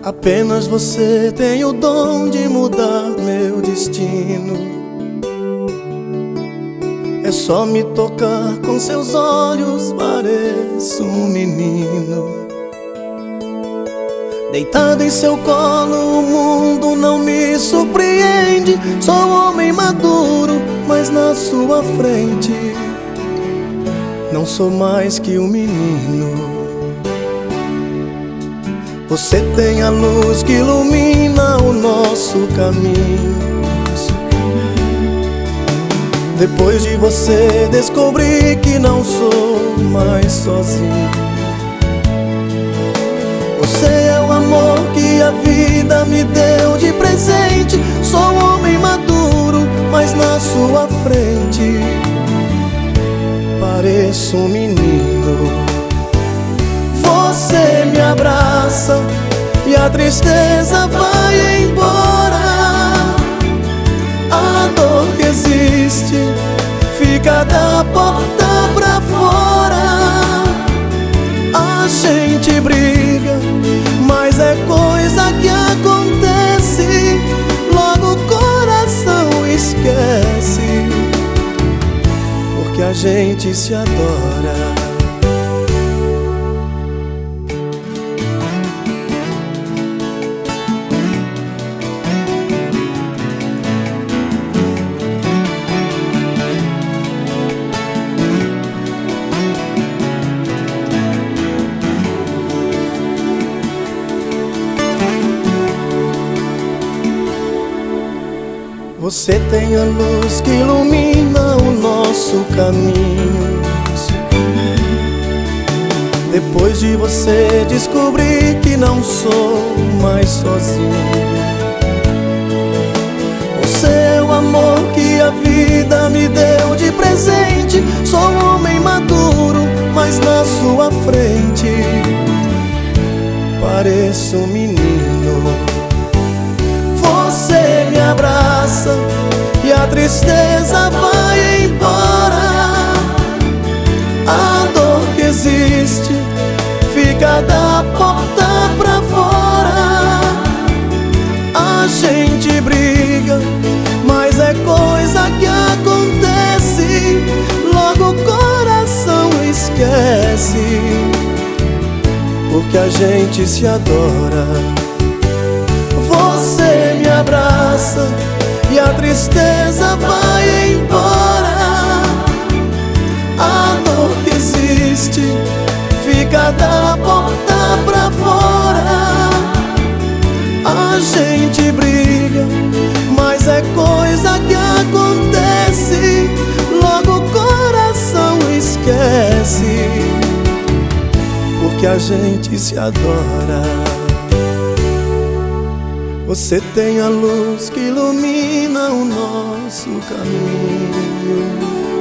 Apenas você tem o dom de mudar meu destino. É só me tocar com seus olhos, pareço um menino. Deitado em seu colo, o mundo não me surpreende. Sou homem maduro, mas na sua frente não sou mais que um menino. Você tem a luz que ilumina o nosso caminho. Depois de você descobri que não sou mais sozinho. Você é o amor que a vida me deu de presente. Sou um homem maduro, mas na sua frente pareço um menino. Você me abraça e a tristeza vai embora. A dor que existe fica da porta pra fora. A gente briga, mas é coisa que acontece. Logo o coração esquece, porque a gente se adora. Você tem a luz que ilumina o nosso caminho. Depois de você descobri que não sou mais sozinho. Você é o amor que a vida me deu de presente. Sou um homem maduro, mas na sua frente pareço um menino. Você me abraça e a tristeza vai embora. A dor que existe fica da porta pra fora. A gente briga, mas é coisa que acontece. Logo o coração esquece, porque a gente se adora. Você me abraça e a tristeza vai embora. A dor que existe fica da porta pra fora. A gente briga, mas é coisa que acontece. Logo o coração esquece, porque a gente se adora. Você tem a luz que ilumina o nosso caminho.